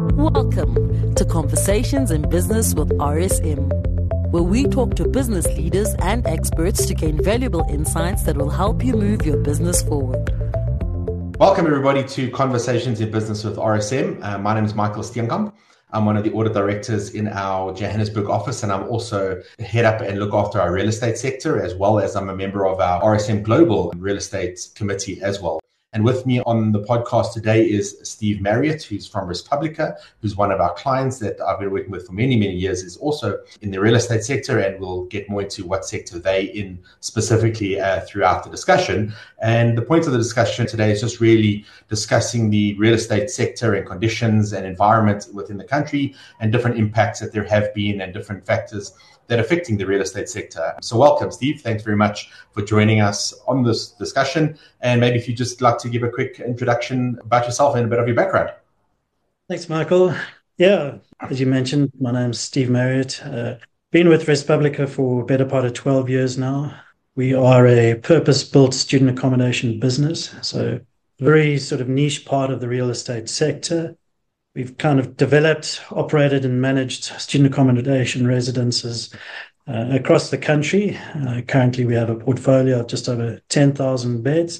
Welcome to Conversations in Business with RSM, where we talk to business leaders and experts to gain valuable insights that will help you move your business forward. Welcome everybody to Conversations in Business with RSM. My name is Michael Steenkamp. I'm one of the audit directors in our Johannesburg office, and I'm also head up and look after our real estate sector, as well as I'm a member of our RSM Global Real Estate Committee as well. And with me on the podcast today is Steve Marriott, who's from Respublica, who's one of our clients that I've been working with for many, many years, is also in the real estate sector, and we'll get more into what sector they in specifically throughout the discussion. And the point of the discussion today is just really discussing the real estate sector and conditions and environment within the country and different impacts that there have been and different factors that are affecting the real estate sector. So welcome, Steve. Thanks very much for joining us on this discussion. And maybe if you'd just like to give a quick introduction about yourself and a bit of your background. Thanks, Michael. Yeah, as you mentioned, my name's Steve Marriott. Been with Respublica for a better part of 12 years now. We are a purpose-built student accommodation business, so very sort of niche part of the real estate sector. We've kind of developed, operated and managed student accommodation residences across the country. Currently, we have a portfolio of just over 10,000 beds.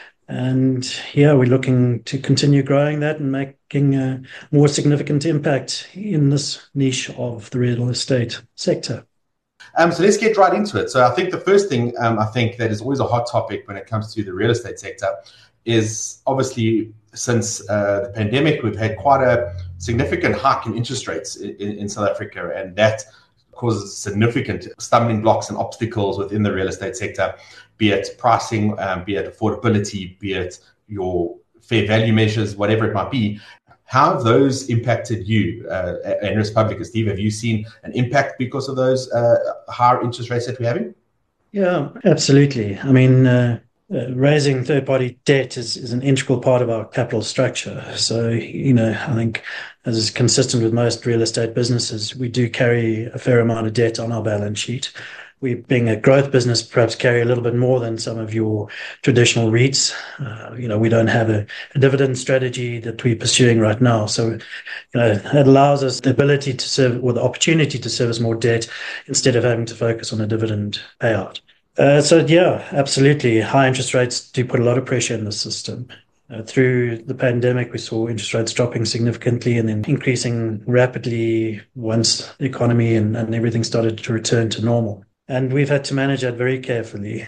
And yeah, we're looking to continue growing that and making a more significant impact in this niche of the real estate sector. So let's get right into it. So I think the first thing I think that is always a hot topic when it comes to the real estate sector is obviously since the pandemic, we've had quite a significant hike in interest rates in South Africa, and that causes significant stumbling blocks and obstacles within the real estate sector, be it pricing, be it affordability, be it your fair value measures, whatever it might be. How have those impacted you and Respublica? Steve, have you seen an impact because of those higher interest rates that we're having? Yeah, absolutely. I mean, raising third-party debt is an integral part of our capital structure. So, I think as is consistent with most real estate businesses, we do carry a fair amount of debt on our balance sheet. We, being a growth business, perhaps carry a little bit more than some of your traditional REITs. We don't have a dividend strategy that we're pursuing right now. So, it allows us the ability to serve, or the opportunity to service more debt instead of having to focus on a dividend payout. So yeah, absolutely. High interest rates do put a lot of pressure in the system. Through the pandemic, we saw interest rates dropping significantly and then increasing rapidly once the economy and everything started to return to normal. And we've had to manage that very carefully.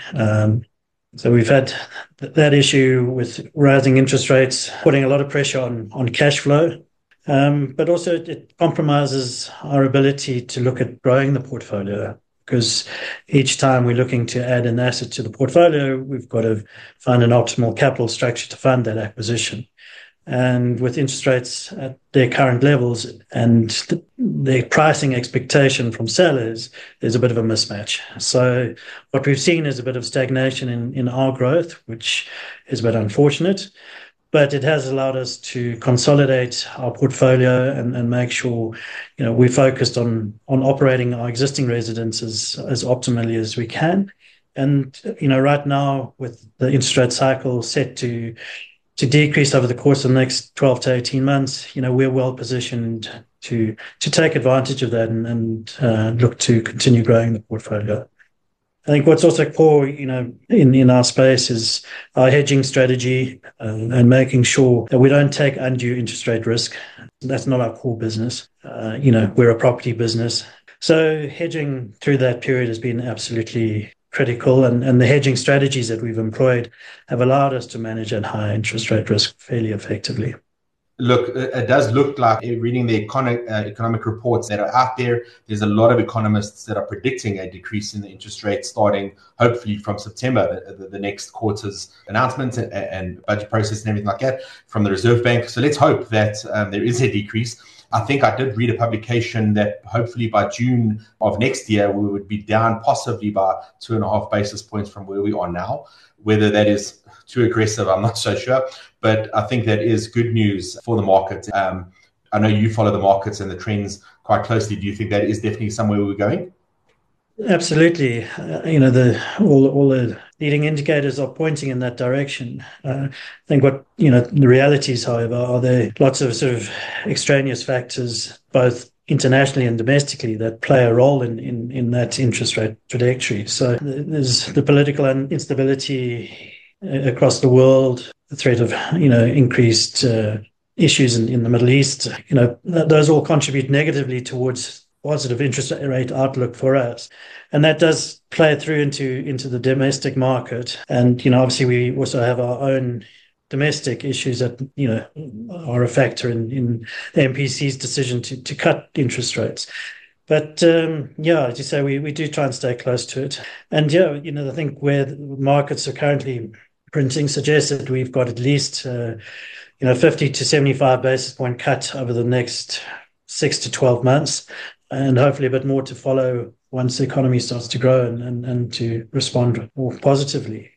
So we've had that issue with rising interest rates, putting a lot of pressure on cash flow. But also it compromises our ability to look at growing the portfolio, because each time we're looking to add an asset to the portfolio, we've got to find an optimal capital structure to fund that acquisition. And with interest rates at their current levels and the pricing expectation from sellers, there's a bit of a mismatch. So what we've seen is a bit of stagnation in our growth, which is a bit unfortunate. But it has allowed us to consolidate our portfolio and make sure, we're focused on operating our existing residences as optimally as we can. And, right now with the interest rate cycle set to decrease over the course of the next 12 to 18 months, we're well positioned to take advantage of that and look to continue growing the portfolio. I think what's also core, in our space is our hedging strategy and making sure that we don't take undue interest rate risk. That's not our core business. We're a property business. So hedging through that period has been absolutely critical. And the hedging strategies that we've employed have allowed us to manage that high interest rate risk fairly effectively. Look, it does look like, reading the economic reports that are out there, there's a lot of economists that are predicting a decrease in the interest rate starting hopefully from September, the next quarter's announcement and budget process and everything like that from the Reserve Bank. So let's hope that there is a decrease. I think I did read a publication that hopefully by June of next year, we would be down possibly by 2.5 basis points from where we are now. Whether that is too aggressive, I'm not so sure. But I think that is good news for the market. I know you follow the markets and the trends quite closely. Do you think that is definitely somewhere we're going? Absolutely. All the leading indicators are pointing in that direction. I think the realities, however, are there lots of sort of extraneous factors, both internationally and domestically, that play a role in that interest rate trajectory. So there's the political instability across the world, the threat of, increased issues in the Middle East. Those all contribute negatively towards positive interest rate outlook for us. And that does play through into the domestic market. And, obviously we also have our own domestic issues that, are a factor in the MPC's decision to cut interest rates. But, as you say, we do try and stay close to it. And, I think where the markets are currently printing suggests that we've got at least, 50 to 75 basis point cut over the next 6 to 12 months. And hopefully a bit more to follow once the economy starts to grow and to respond more positively.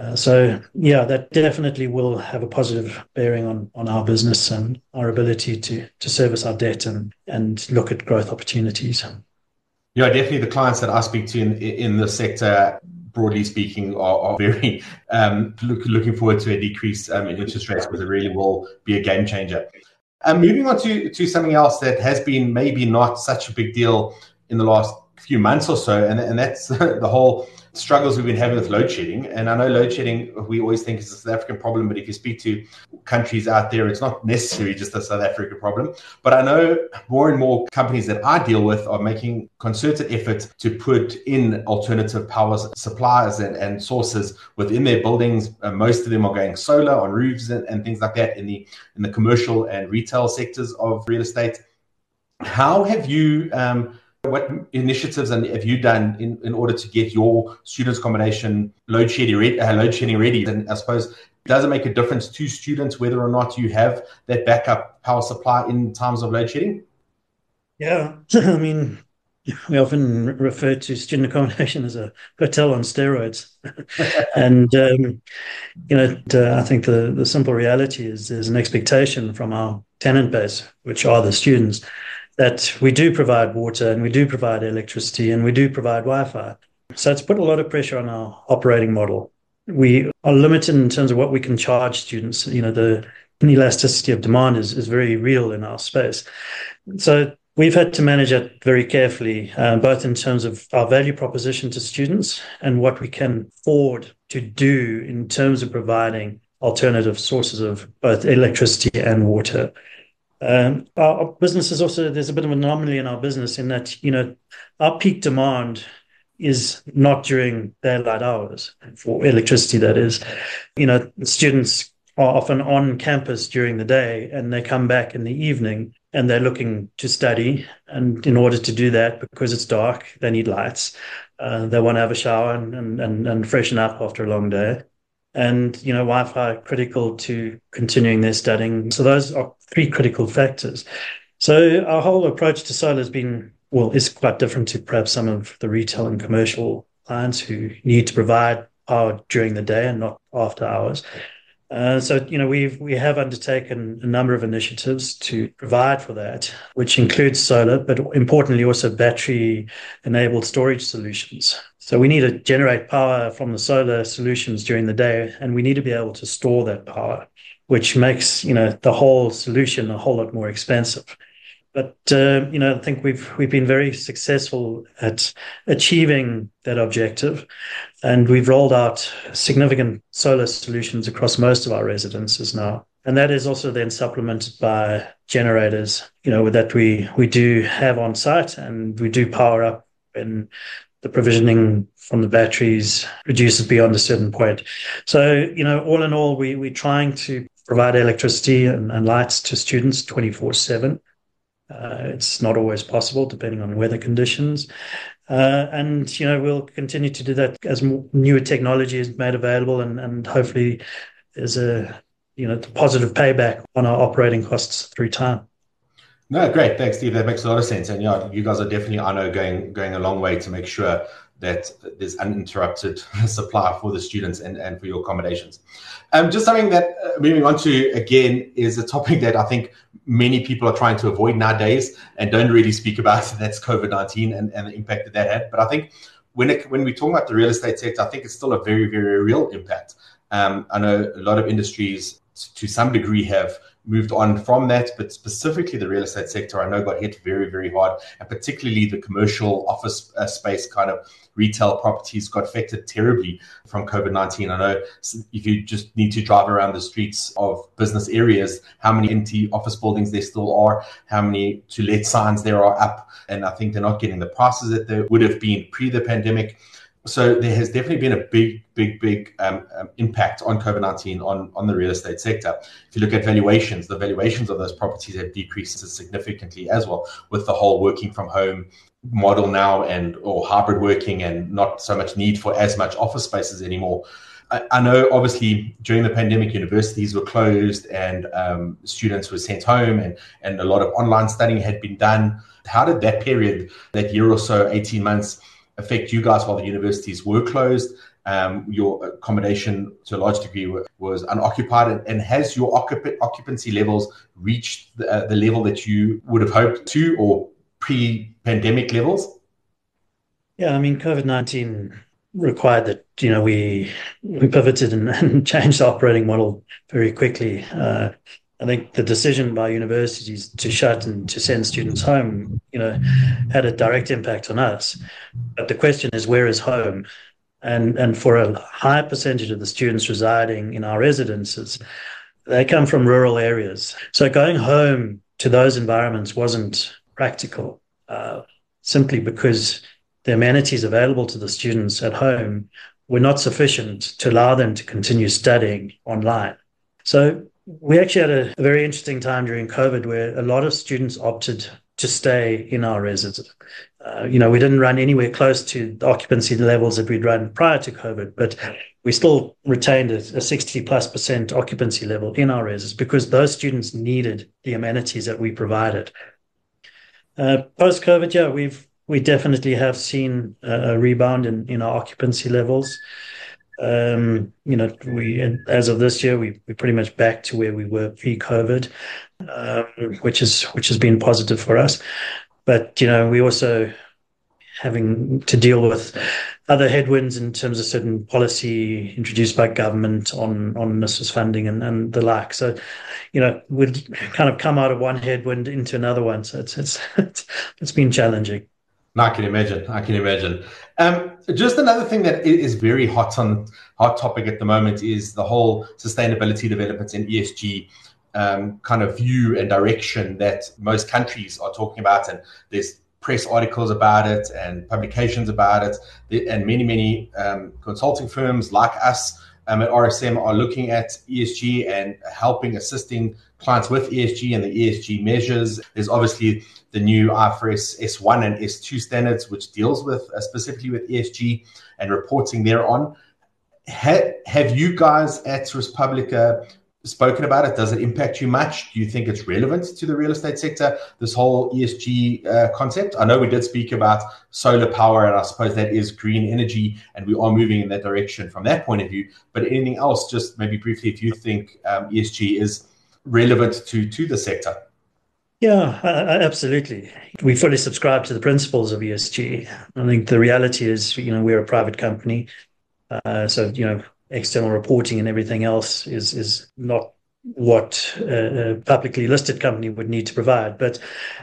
That definitely will have a positive bearing on our business and our ability to service our debt and look at growth opportunities. Yeah, definitely the clients that I speak to in the sector, broadly speaking, are very looking forward to a decrease in interest rates, because it really will be a game changer. Moving on to something else that has been maybe not such a big deal in the last few months or so, and that's the whole struggles we've been having with load shedding. And I know load shedding, we always think is a South African problem, but if you speak to countries out there, it's not necessarily just a South African problem. But I know more and more companies that I deal with are making concerted efforts to put in alternative power supplies and sources within their buildings. Most of them are going solar on roofs and things like that in the commercial and retail sectors of real estate. How have you what initiatives have you done in order to get your students' accommodation load shedding ready? And I suppose, does it make a difference to students whether or not you have that backup power supply in times of load shedding? Yeah, I mean, we often refer to student accommodation as a hotel on steroids. And, I think the simple reality is there's an expectation from our tenant base, which are the students, that we do provide water and we do provide electricity and we do provide Wi-Fi. So it's put a lot of pressure on our operating model. We are limited in terms of what we can charge students. The inelasticity of demand is very real in our space. So we've had to manage it very carefully, both in terms of our value proposition to students and what we can afford to do in terms of providing alternative sources of both electricity and water. Our business is also, there's a bit of an anomaly in our business in that, our peak demand is not during daylight hours for electricity, that is. Students are often on campus during the day and they come back in the evening and they're looking to study. And in order to do that, because it's dark, they need lights. They want to have a shower and freshen up after a long day. And, Wi-Fi critical to continuing their studying. So those are three critical factors. So our whole approach to solar is quite different to perhaps some of the retail and commercial clients who need to provide power during the day and not after hours. We have undertaken a number of initiatives to provide for that, which includes solar, but importantly also battery-enabled storage solutions. So we need to generate power from the solar solutions during the day, and we need to be able to store that power, which makes the whole solution a whole lot more expensive. But I think we've been very successful at achieving that objective, and we've rolled out significant solar solutions across most of our residences now. And that is also then supplemented by generators, that we do have on site, and we do power up when the provisioning from the batteries reduces beyond a certain point. So, all in all, we're trying to provide electricity and lights to students 24/7. It's not always possible depending on weather conditions. We'll continue to do that as newer technology is made available, and hopefully there's a positive payback on our operating costs through time. No, great. Thanks, Steve. That makes a lot of sense. And you guys are definitely, I know, going a long way to make sure that there's uninterrupted supply for the students and for your accommodations. Just something that moving on to, again, is a topic that I think many people are trying to avoid nowadays and don't really speak about. That's COVID-19 and the impact that that had. But I think when we talk about the real estate sector, I think it's still a very, very real impact. I know a lot of industries to some degree have moved on from that, but specifically the real estate sector, I know got hit very, very hard, and particularly the commercial office space kind of retail properties got affected terribly from COVID-19. I know if you just need to drive around the streets of business areas, how many empty office buildings there still are, how many to-let signs there are up, and I think they're not getting the prices that they would have been pre the pandemic. So there has definitely been a big impact on COVID-19 on the real estate sector. If you look at valuations, the valuations of those properties have decreased significantly as well, with the whole working from home model now or hybrid working and not so much need for as much office spaces anymore. I know obviously during the pandemic, universities were closed and students were sent home and a lot of online studying had been done. How did that period, that year or so, 18 months, affect you guys while the universities were closed? Your accommodation to a large degree was unoccupied, and has your occupancy levels reached the level that you would have hoped to, or pre-pandemic levels? Yeah, I mean, COVID-19 required that, we pivoted and changed the operating model very quickly. I think the decision by universities to shut and to send students home, had a direct impact on us. But the question is, where is home? And for a high percentage of the students residing in our residences, they come from rural areas. So going home to those environments wasn't practical, simply because the amenities available to the students at home were not sufficient to allow them to continue studying online. So we actually had a very interesting time during COVID where a lot of students opted to stay in our residence. We didn't run anywhere close to the occupancy levels that we'd run prior to COVID, but we still retained a 60+% occupancy level in our residence because those students needed the amenities that we provided. Post-COVID, yeah, we definitely have seen a rebound in our occupancy levels. As of this year, we're pretty much back to where we were pre-COVID, which has been positive for us. But we also having to deal with other headwinds in terms of certain policy introduced by government on NSFAS funding and the like. So, we'd kind of come out of one headwind into another one. So it's been challenging. I can imagine. Just another thing that is very hot topic at the moment is the whole sustainability developments in ESG kind of view and direction that most countries are talking about. And there's press articles about it and publications about it. And many consulting firms like us at RSM are looking at ESG and assisting clients with ESG and the ESG measures. There's obviously the new IFRS S1 and S2 standards, which deals with specifically with ESG and reporting thereon. Have you guys at Respublica spoken about it? Does it impact you much? Do you think it's relevant to the real estate sector, this whole ESG concept? I know we did speak about solar power, and I suppose that is green energy, and we are moving in that direction from that point of view. But anything else, just maybe briefly, if you think ESG is relevant to the sector? Yeah, absolutely. We fully subscribe to the principles of ESG. I think the reality is, we're a private company. So, external reporting and everything else is not what a publicly listed company would need to provide. But,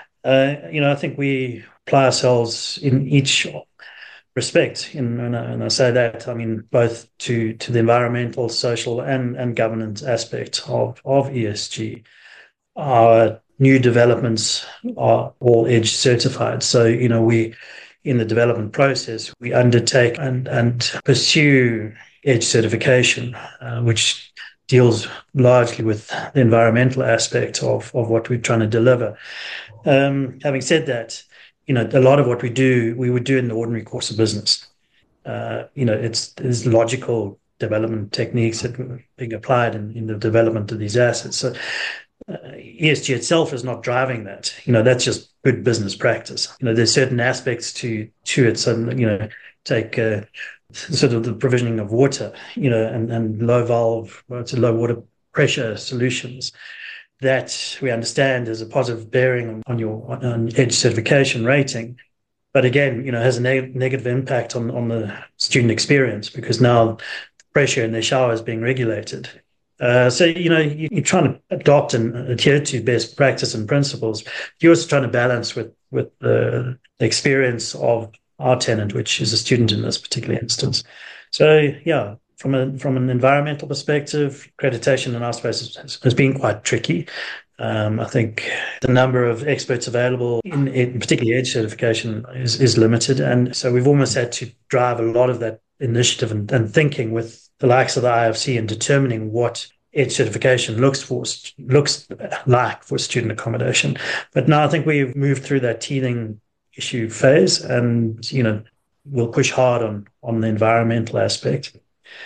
I think we apply ourselves in each respect. And I say that, both to the environmental, social, and governance aspect of ESG. Our new developments are all EDGE certified. So, we, in the development process, we undertake and pursue EDGE certification, which deals largely with the environmental aspect of what we're trying to deliver. Having said that, a lot of what we would do in the ordinary course of business. It's logical development techniques that are being applied in the development of these assets. So ESG itself is not driving that. That's just good business practice. There's certain aspects to it. So, take sort of the provisioning of water, and low water pressure solutions. that we understand has a positive bearing on your EDGE certification rating. But again, has a negative impact on the student experience, because now pressure in their shower is being regulated. So, you're trying to adopt and adhere to best practice and principles. You're also trying to balance with the experience of our tenant, which is a student in this particular instance. So, yeah, from an environmental perspective, accreditation in our space has been quite tricky. I think the number of experts available in particularly EDGE certification is limited. And so we've almost had to drive a lot of that initiative and thinking with the likes of the IFC in determining what EDGE certification looks like for student accommodation. But now I think we've moved through that teething issue phase, and we'll push hard on the environmental aspect.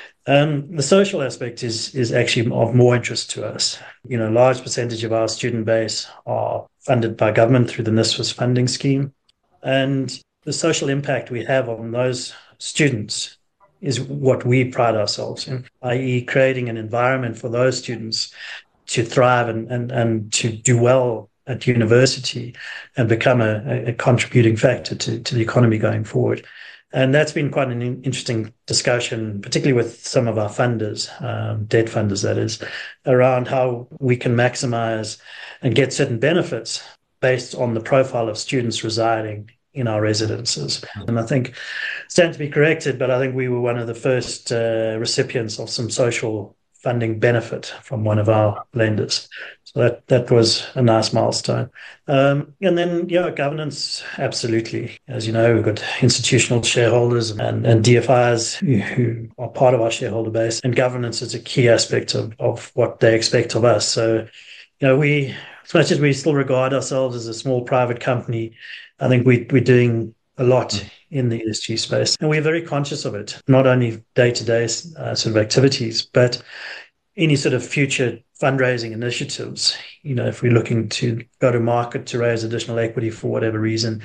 The social aspect is actually of more interest to us. A large percentage of our student base are funded by government through the NSFAS funding scheme, and the social impact we have on those students is what we pride ourselves in, i.e. creating an environment for those students to thrive and to do well at university and become a contributing factor to the economy going forward. And that's been quite an interesting discussion, particularly with some of our funders, debt funders that is, around how we can maximize and get certain benefits based on the profile of students residing in our residences. And I think, stand to be corrected, but I think we were one of the first recipients of some social funding benefit from one of our lenders. So that was a nice milestone. And then, governance, absolutely. As you know, we've got institutional shareholders and DFIs who are part of our shareholder base, and governance is a key aspect of what they expect of us. So, we, as much as we still regard ourselves as a small private company, I think we're doing a lot in the ESG space, and we're very conscious of it, not only day-to-day sort of activities, but any sort of future fundraising initiatives. If we're looking to go to market to raise additional equity for whatever reason,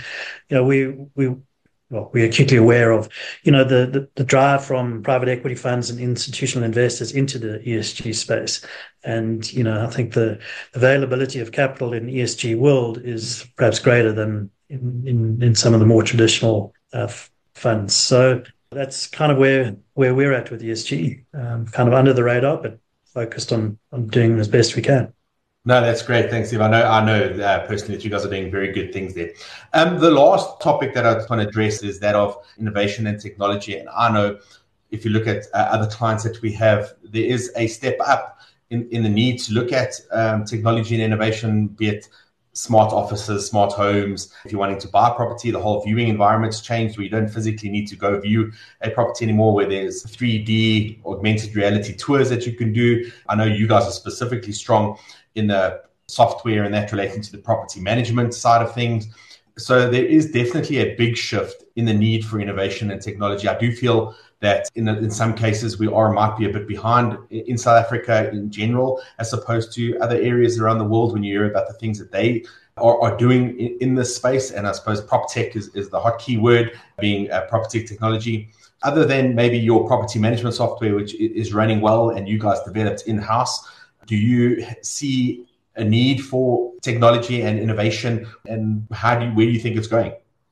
we're acutely aware of, the drive from private equity funds and institutional investors into the ESG space. And, I think the availability of capital in the ESG world is perhaps greater than in some of the more traditional funds. So that's kind of where we're at with ESG, kind of under the radar, but focused on doing as best we can. No, that's great. Thanks, Steve. I know personally that you guys are doing very good things there. The last topic that I want to address is that of innovation and technology. And I know if you look at other clients that we have, there is a step up in the need to look at technology and innovation, be it smart offices, smart homes. If you're wanting to buy a property, the whole viewing environment's changed where you don't physically need to go view a property anymore, where there's 3D augmented reality tours that you can do. I know you guys are specifically strong in the software and that relating to the property management side of things. So there is definitely a big shift in the need for innovation and technology. I do feel that in some cases might be a bit behind in South Africa in general, as opposed to other areas around the world when you hear about the things that they are doing in this space. And I suppose PropTech is the hot key word, being PropTech technology. Other than maybe your property management software, which is running well and you guys developed in-house, do you see a need for technology and innovation, and where do you think it's going?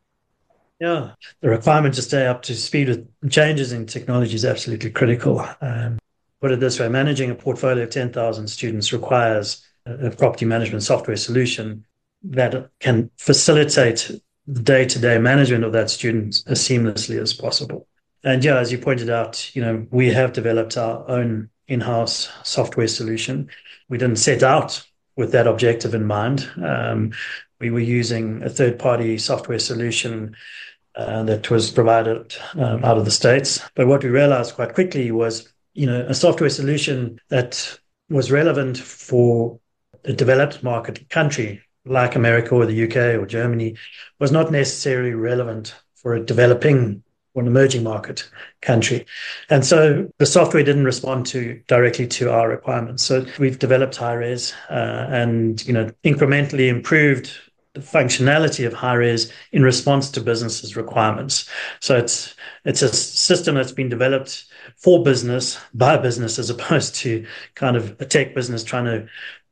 Yeah, the requirement to stay up to speed with changes in technology is absolutely critical. Put it this way, managing a portfolio of 10,000 students requires a property management software solution that can facilitate the day-to-day management of that student as seamlessly as possible. And as you pointed out, we have developed our own in-house software solution. We didn't set out with that objective in mind. We were using a third-party software solution that was provided out of the States. But what we realized quite quickly was, a software solution that was relevant for a developed market country like America or the UK or Germany was not necessarily relevant for a developing or an emerging market country. And so the software didn't respond directly to our requirements. So we've developed HighRes and, incrementally improved the functionality of HighRes in response to businesses' requirements. So it's a system that's been developed for business, by business, as opposed to kind of a tech business trying to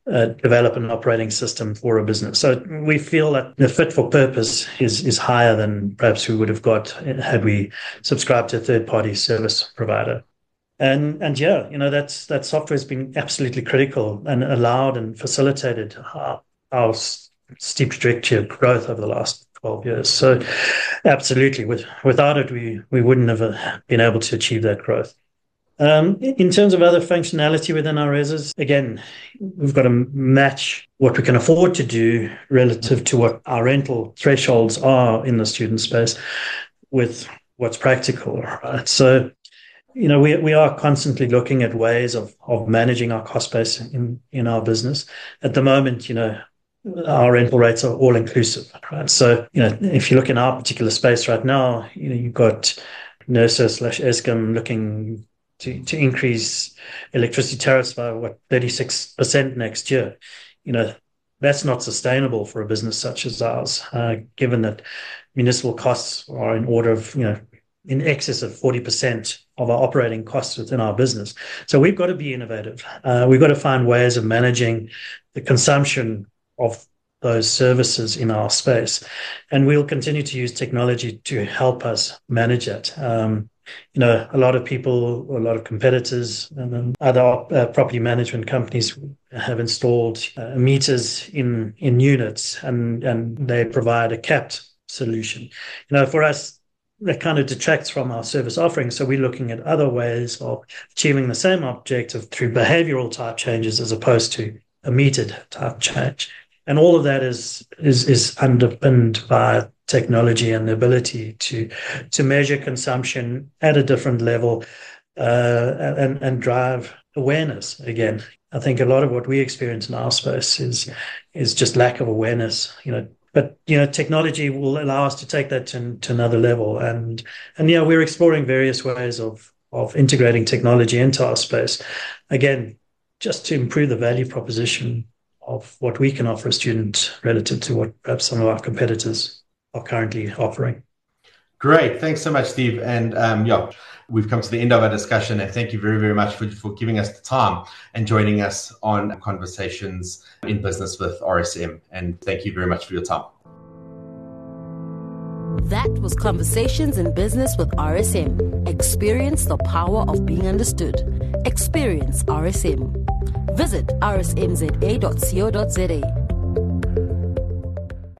develop an operating system for a business. So we feel that the fit for purpose is higher than perhaps we would have got had we subscribed to a third-party service provider. And that software has been absolutely critical and allowed and facilitated our steep trajectory of growth over the last 12 years. So absolutely, without it, we wouldn't have been able to achieve that growth. In terms of other functionality within our reses, again, we've got to match what we can afford to do relative to what our rental thresholds are in the student space with what's practical, right? So, we are constantly looking at ways of managing our cost base in our business. At the moment, our rental rates are all inclusive, right? So, if you look in our particular space right now, you've got NERSA/Eskom looking to increase electricity tariffs by 36% next year. That's not sustainable for a business such as ours, given that municipal costs are in order of, in excess of 40% of our operating costs within our business. So we've got to be innovative. We've got to find ways of managing the consumption of those services in our space. And we'll continue to use technology to help us manage it. A lot of people, a lot of competitors, and other property management companies have installed meters in units, and they provide a capped solution. For us, that kind of detracts from our service offering. So we're looking at other ways of achieving the same objective through behavioral type changes as opposed to a metered type change. And all of that is underpinned by technology and the ability to measure consumption at a different level and drive awareness. Again, I think a lot of what we experience in our space is just lack of awareness. But technology will allow us to take that to another level. And we're exploring various ways of integrating technology into our space. Again, just to improve the value proposition of what we can offer a student relative to what perhaps some of our competitors are currently offering. Great. Thanks so much, Steve. And we've come to the end of our discussion. And thank you very, very much for giving us the time and joining us on Conversations in Business with RSM. And thank you very much for your time. That was Conversations in Business with RSM. Experience the power of being understood. Experience RSM. Visit rsmza.co.za